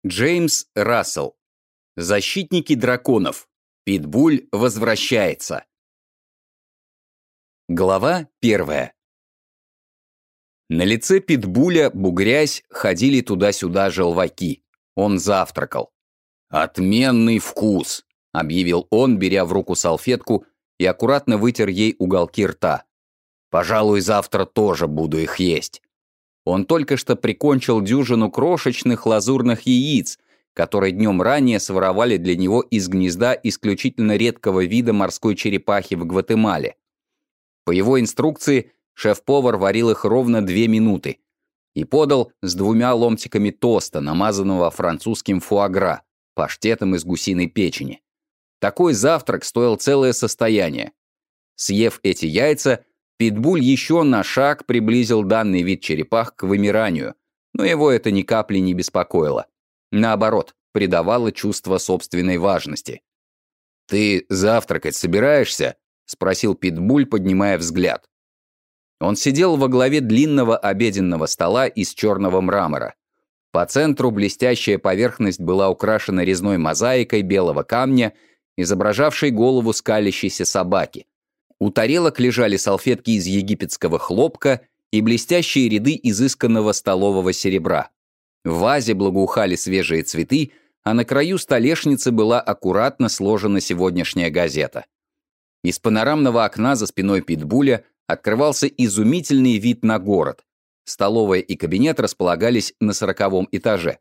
Джеймс Рассел. Защитники драконов. Питбуль возвращается. Глава 1. На лице Питбуля, бугрясь, ходили туда-сюда желваки. Он завтракал. «Отменный вкус!» — объявил он, беря в руку салфетку и аккуратно вытер ей уголки рта. «Пожалуй, завтра тоже буду их есть». Он только что прикончил дюжину крошечных лазурных яиц, которые днем ранее своровали для него из гнезда исключительно редкого вида морской черепахи в Гватемале. По его инструкции шеф-повар варил их ровно 2 минуты и подал с 2 ломтиками тоста, намазанного французским фуагра, паштетом из гусиной печени. Такой завтрак стоил целое состояние. Съев эти яйца, Питбуль еще на шаг приблизил данный вид черепах к вымиранию, но его это ни капли не беспокоило. Наоборот, придавало чувство собственной важности. «Ты завтракать собираешься?» — спросил Питбуль, поднимая взгляд. Он сидел во главе длинного обеденного стола из черного мрамора. По центру блестящая поверхность была украшена резной мозаикой белого камня, изображавшей голову скалящейся собаки. У тарелок лежали салфетки из египетского хлопка и блестящие ряды изысканного столового серебра. В вазе благоухали свежие цветы, а на краю столешницы была аккуратно сложена сегодняшняя газета. Из панорамного окна за спиной Питбуля открывался изумительный вид на город. Столовая и кабинет располагались на 40-м этаже.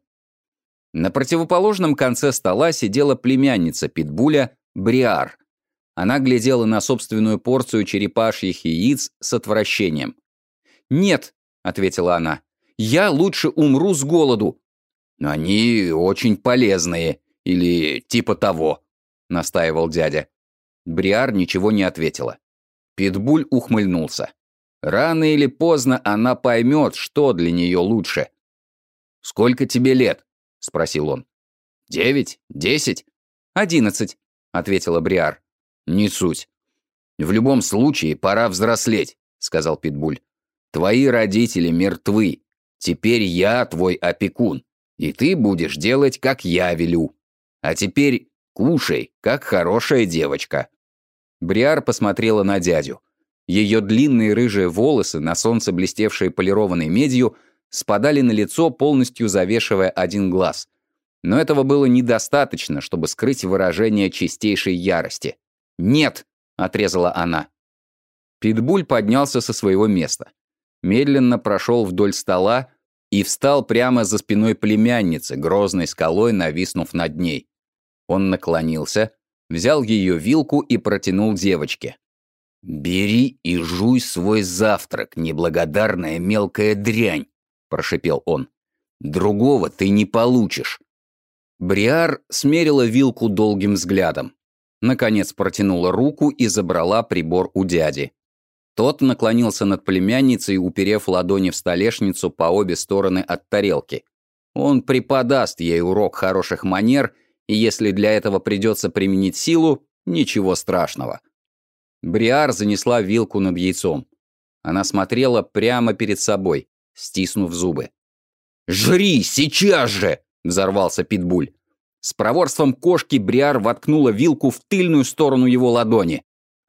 На противоположном конце стола сидела племянница Питбуля, Бриар. Она глядела на собственную порцию черепашьих яиц с отвращением. «Нет», — ответила она, — «я лучше умру с голоду». «Они очень полезные, или типа того», — настаивал дядя. Бриар ничего не ответила. Питбуль ухмыльнулся. Рано или поздно она поймет, что для нее лучше. «Сколько тебе лет?» — спросил он. 9? 10? 11, — ответила Бриар. «Не суть. В любом случае, пора взрослеть», — сказал Питбуль. «Твои родители мертвы. Теперь я твой опекун, и ты будешь делать, как я велю. А теперь кушай, как хорошая девочка». Бриар посмотрела на дядю. Ее длинные рыжие волосы, на солнце блестевшие полированной медью, спадали на лицо, полностью завешивая один глаз. Но этого было недостаточно, чтобы скрыть выражение чистейшей ярости. «Нет!» — отрезала она. Питбуль поднялся со своего места. Медленно прошел вдоль стола и встал прямо за спиной племянницы, грозной скалой нависнув над ней. Он наклонился, взял ее вилку и протянул девочке. «Бери и жуй свой завтрак, неблагодарная мелкая дрянь», — прошипел он. «Другого ты не получишь». Бриар смерила вилку долгим взглядом. Наконец протянула руку и забрала прибор у дяди. Тот наклонился над племянницей, уперев ладони в столешницу по обе стороны от тарелки. Он преподаст ей урок хороших манер, и если для этого придется применить силу, ничего страшного. Бриар занесла вилку над яйцом. Она смотрела прямо перед собой, стиснув зубы. «Жри, сейчас же!» — взорвался Питбуль. С проворством кошки Бриар воткнула вилку в тыльную сторону его ладони.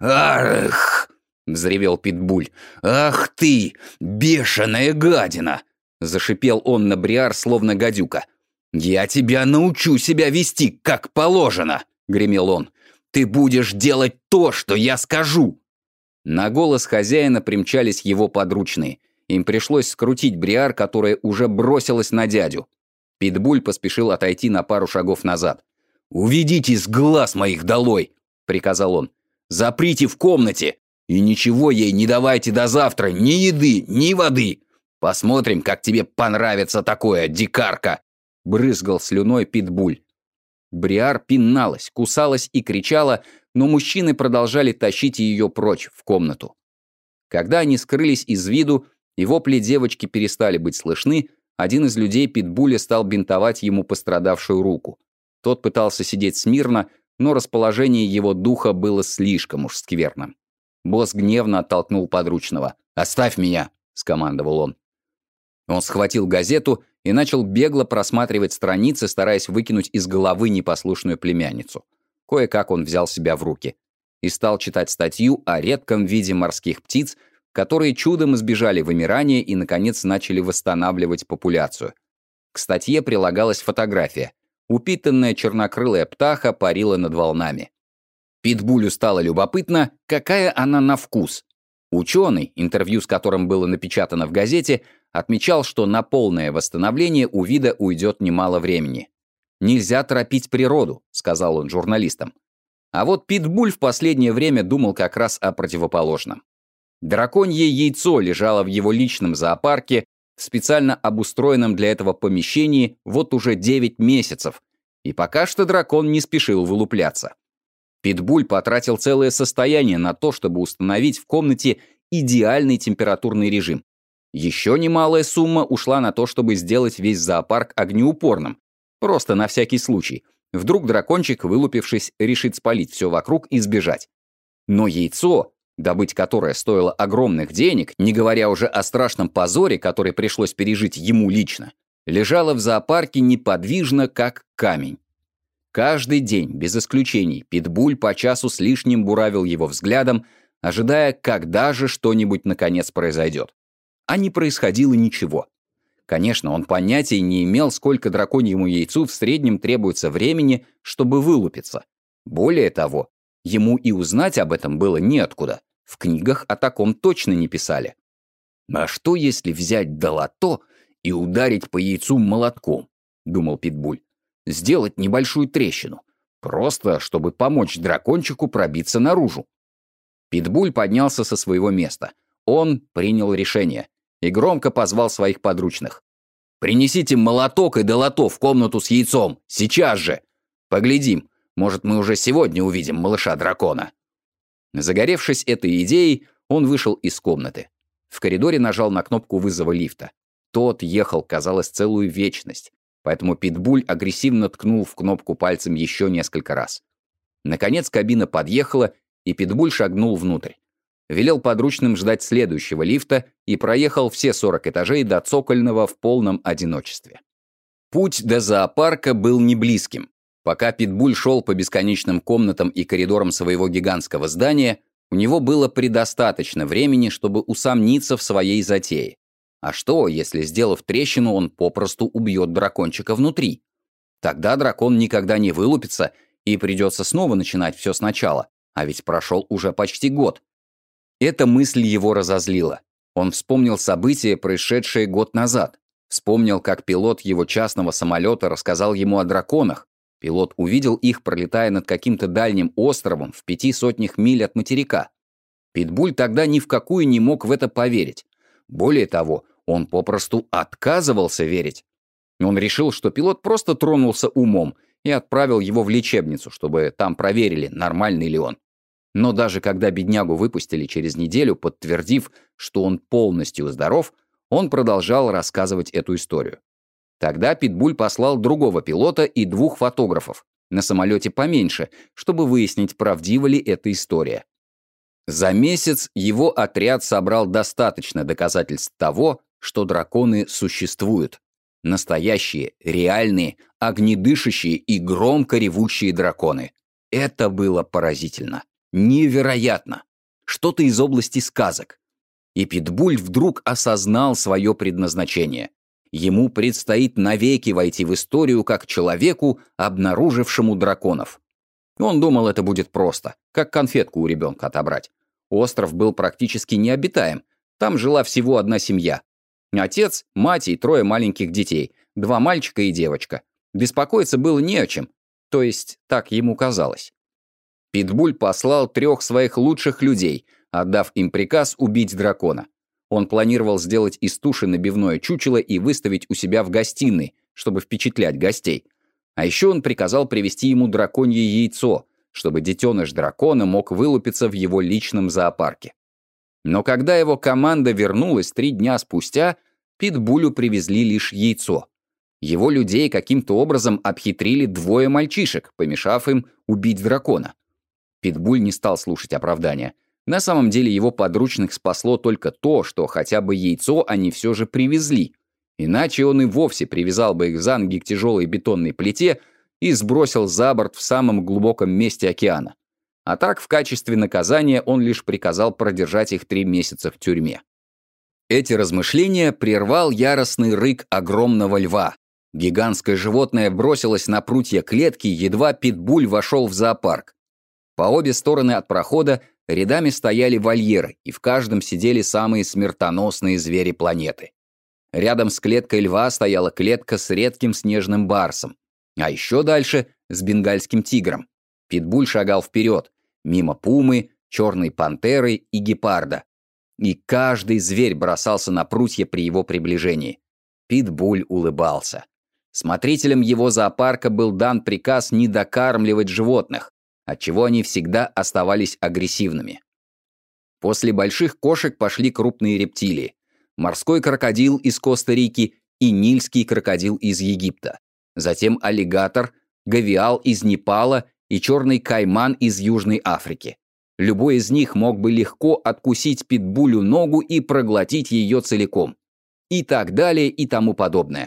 «Ах!» — взревел Питбуль. «Ах ты, бешеная гадина!» — зашипел он на Бриар, словно гадюка. «Я тебя научу себя вести, как положено!» — гремел он. «Ты будешь делать то, что я скажу!» На голос хозяина примчались его подручные. Им пришлось скрутить Бриар, которая уже бросилась на дядю. Питбуль поспешил отойти на пару шагов назад. «Уведите с глаз моих долой!» — приказал он. «Заприте в комнате! И ничего ей не давайте до завтра, ни еды, ни воды! Посмотрим, как тебе понравится такое, дикарка!» — брызгал слюной Питбуль. Бриар пиналась, кусалась и кричала, но мужчины продолжали тащить ее прочь, в комнату. Когда они скрылись из виду, и вопли девочки перестали быть слышны, один из людей Питбуля стал бинтовать ему пострадавшую руку. Тот пытался сидеть смирно, но расположение его духа было слишком уж скверным. Босс гневно оттолкнул подручного. «Оставь меня!» — скомандовал он. Он схватил газету и начал бегло просматривать страницы, стараясь выкинуть из головы непослушную племянницу. Кое-как он взял себя в руки и стал читать статью о редком виде морских птиц, которые чудом избежали вымирания и, наконец, начали восстанавливать популяцию. К статье прилагалась фотография. Упитанная чернокрылая птаха парила над волнами. Питбулю стало любопытно, какая она на вкус. Ученый, интервью с которым было напечатано в газете, отмечал, что на полное восстановление у вида уйдет немало времени. «Нельзя торопить природу», — сказал он журналистам. А вот Питбуль в последнее время думал как раз о противоположном. Драконье яйцо лежало в его личном зоопарке, в специально обустроенном для этого помещении вот уже 9 месяцев, и пока что дракон не спешил вылупляться. Питбуль потратил целое состояние на то, чтобы установить в комнате идеальный температурный режим. Еще немалая сумма ушла на то, чтобы сделать весь зоопарк огнеупорным. Просто на всякий случай. Вдруг дракончик, вылупившись, решит спалить все вокруг и сбежать. Но яйцо, добыть которое стоило огромных денег, не говоря уже о страшном позоре, который пришлось пережить ему лично, лежало в зоопарке неподвижно, как камень. Каждый день, без исключений, Питбуль по часу с лишним буравил его взглядом, ожидая, когда же что-нибудь наконец произойдет. А не происходило ничего. Конечно, он понятия не имел, сколько драконьему яйцу в среднем требуется времени, чтобы вылупиться. Более того, ему и узнать об этом было неоткуда. В книгах о таком точно не писали. «А что, если взять долото и ударить по яйцу молотком?» — думал Питбуль. «Сделать небольшую трещину, просто чтобы помочь дракончику пробиться наружу». Питбуль поднялся со своего места. Он принял решение и громко позвал своих подручных. «Принесите молоток и долото в комнату с яйцом, сейчас же! Поглядим, может, мы уже сегодня увидим малыша-дракона». Загоревшись этой идеей, он вышел из комнаты. В коридоре нажал на кнопку вызова лифта. Тот ехал, казалось, целую вечность, поэтому Питбуль агрессивно ткнул в кнопку пальцем еще несколько раз. Наконец кабина подъехала, и Питбуль шагнул внутрь. Велел подручным ждать следующего лифта и проехал все 40 этажей до цокольного в полном одиночестве. Путь до зоопарка был неблизким. Пока Питбуль шел по бесконечным комнатам и коридорам своего гигантского здания, у него было предостаточно времени, чтобы усомниться в своей затее. А что, если, сделав трещину, он попросту убьет дракончика внутри? Тогда дракон никогда не вылупится, и придется снова начинать все сначала, а ведь прошел уже почти год. Эта мысль его разозлила. Он вспомнил события, происшедшие год назад. Вспомнил, как пилот его частного самолета рассказал ему о драконах. Пилот увидел их, пролетая над каким-то дальним островом в 500 миль от материка. Питбуль тогда ни в какую не мог в это поверить. Более того, он попросту отказывался верить. Он решил, что пилот просто тронулся умом и отправил его в лечебницу, чтобы там проверили, нормальный ли он. Но даже когда беднягу выпустили через неделю, подтвердив, что он полностью здоров, он продолжал рассказывать эту историю. Тогда Питбуль послал другого пилота и 2 фотографов на самолете поменьше, чтобы выяснить, правдива ли эта история. За месяц его отряд собрал достаточно доказательств того, что драконы существуют. Настоящие, реальные, огнедышащие и громко ревущие драконы. Это было поразительно. Невероятно. Что-то из области сказок. И Питбуль вдруг осознал свое предназначение. Ему предстоит навеки войти в историю как человеку, обнаружившему драконов. Он думал, это будет просто, как конфетку у ребенка отобрать. Остров был практически необитаем. Там жила всего одна семья. Отец, мать и 3 маленьких детей, 2 мальчика и девочка. Беспокоиться было не о чем. То есть, так ему казалось. Питбуль послал 3 своих лучших людей, отдав им приказ убить дракона. Он планировал сделать из туши набивное чучело и выставить у себя в гостиной, чтобы впечатлять гостей. А еще он приказал привезти ему драконье яйцо, чтобы детеныш дракона мог вылупиться в его личном зоопарке. Но когда его команда вернулась 3 дня спустя, Питбулю привезли лишь яйцо. Его людей каким-то образом обхитрили 2 мальчишек, помешав им убить дракона. Питбуль не стал слушать оправдания. На самом деле его подручных спасло только то, что хотя бы яйцо они все же привезли. Иначе он и вовсе привязал бы их за ноги к тяжелой бетонной плите и сбросил за борт в самом глубоком месте океана. А так, в качестве наказания, он лишь приказал продержать их 3 месяца в тюрьме. Эти размышления прервал яростный рык огромного льва. Гигантское животное бросилось на прутья клетки, едва Питбуль вошел в зоопарк. По обе стороны от прохода рядами стояли вольеры, и в каждом сидели самые смертоносные звери планеты. Рядом с клеткой льва стояла клетка с редким снежным барсом, а еще дальше — с бенгальским тигром. Питбуль шагал вперед, мимо пумы, черной пантеры и гепарда. И каждый зверь бросался на прутья при его приближении. Питбуль улыбался. Смотрителям его зоопарка был дан приказ не докармливать животных, отчего они всегда оставались агрессивными. После больших кошек пошли крупные рептилии. Морской крокодил из Коста-Рики и нильский крокодил из Египта. Затем аллигатор, гавиал из Непала и черный кайман из Южной Африки. Любой из них мог бы легко откусить Питбулю ногу и проглотить ее целиком. И так далее и тому подобное.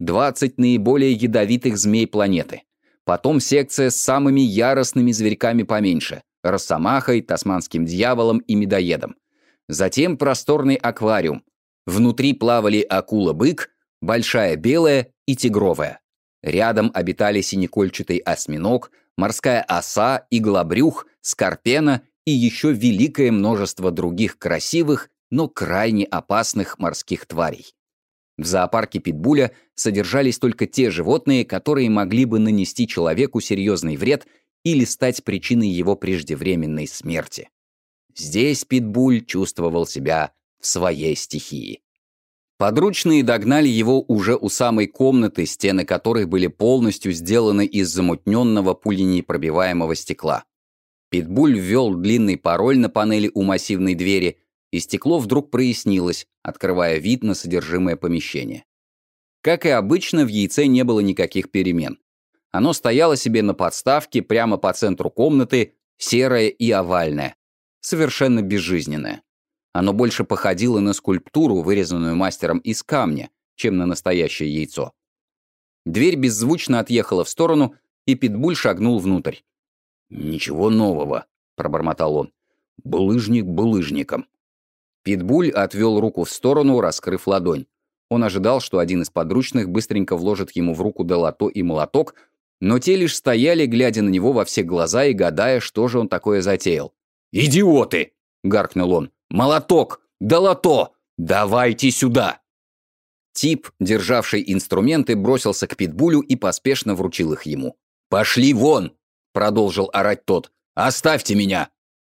20 наиболее ядовитых змей планеты. Потом секция с самыми яростными зверьками поменьше – росомахой, тасманским дьяволом и медоедом. Затем просторный аквариум. Внутри плавали акула-бык, большая белая и тигровая. Рядом обитали синекольчатый осьминог, морская оса, иглобрюх, скорпена и еще великое множество других красивых, но крайне опасных морских тварей. В зоопарке Питбуля содержались только те животные, которые могли бы нанести человеку серьезный вред или стать причиной его преждевременной смерти. Здесь Питбуль чувствовал себя в своей стихии. Подручные догнали его уже у самой комнаты, стены которой были полностью сделаны из замутненного пуленепробиваемого стекла. Питбуль ввел длинный пароль на панели у массивной двери, и стекло вдруг прояснилось, открывая вид на содержимое помещения. Как и обычно, в яйце не было никаких перемен. Оно стояло себе на подставке прямо по центру комнаты, серое и овальное, совершенно безжизненное. Оно больше походило на скульптуру, вырезанную мастером из камня, чем на настоящее яйцо. Дверь беззвучно отъехала в сторону, и Питбуль шагнул внутрь. «Ничего нового», — пробормотал он. «Булыжник булыжником». Питбуль отвел руку в сторону, раскрыв ладонь. Он ожидал, что один из подручных быстренько вложит ему в руку долото и молоток, но те лишь стояли, глядя на него во все глаза и гадая, что же он такое затеял. «Идиоты!» — гаркнул он. «Молоток! Долото! Давайте сюда!» Тип, державший инструменты, бросился к Питбулю и поспешно вручил их ему. «Пошли вон!» — продолжил орать тот. «Оставьте меня!»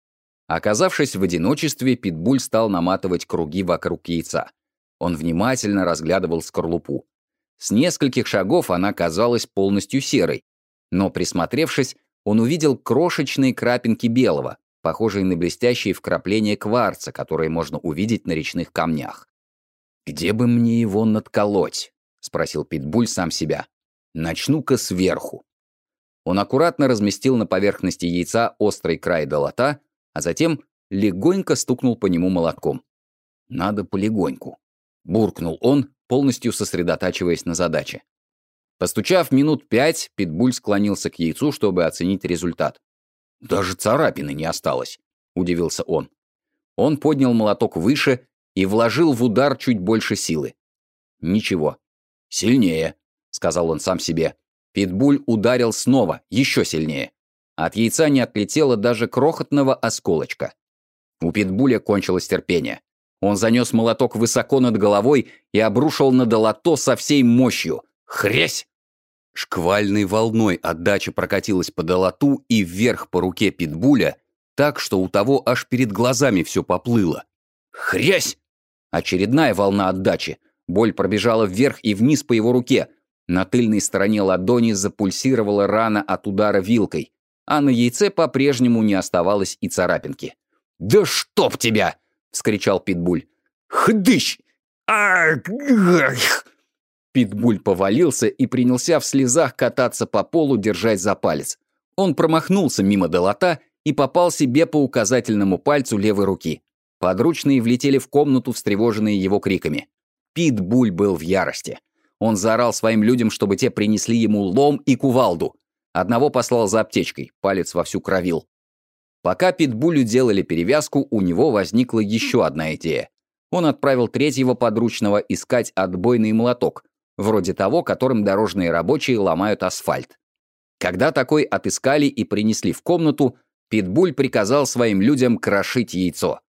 Оказавшись в одиночестве, Питбуль стал наматывать круги вокруг яйца. Он внимательно разглядывал скорлупу. С нескольких шагов она казалась полностью серой, но, присмотревшись, он увидел крошечные крапинки белого, похожие на блестящие вкрапления кварца, которые можно увидеть на речных камнях. «Где бы мне его надколоть?» — спросил Питбуль сам себя. «Начну-ка сверху». Он аккуратно разместил на поверхности яйца острый край долота, а затем легонько стукнул по нему молотком. «Надо полегоньку», — буркнул он, полностью сосредотачиваясь на задаче. Постучав минут 5, Питбуль склонился к яйцу, чтобы оценить результат. «Даже царапины не осталось», — удивился он. Он поднял молоток выше и вложил в удар чуть больше силы. «Ничего. Сильнее», — сказал он сам себе. Питбуль ударил снова, еще сильнее. От яйца не отлетело даже крохотного осколочка. У Питбуля кончилось терпение. Он занес молоток высоко над головой и обрушил на долото со всей мощью. Хрясь! Шквальной волной отдача прокатилась по долоту и вверх по руке Питбуля, так, что у того аж перед глазами все поплыло. Хрясь! Очередная волна отдачи. Боль пробежала вверх и вниз по его руке. На тыльной стороне ладони запульсировала рана от удара вилкой, а на яйце по-прежнему не оставалось и царапинки. «Да чтоб тебя!» — вскричал Питбуль. «Хдыщ! Ах!» Питбуль повалился и принялся в слезах кататься по полу, держась за палец. Он промахнулся мимо долота и попал себе по указательному пальцу левой руки. Подручные влетели в комнату, встревоженные его криками. Питбуль был в ярости. Он заорал своим людям, чтобы те принесли ему лом и кувалду. Одного послал за аптечкой, палец вовсю кровил. Пока Питбулю делали перевязку, у него возникла еще одна идея. Он отправил третьего подручного искать отбойный молоток, вроде того, которым дорожные рабочие ломают асфальт. Когда такой отыскали и принесли в комнату, Питбуль приказал своим людям крошить яйцо.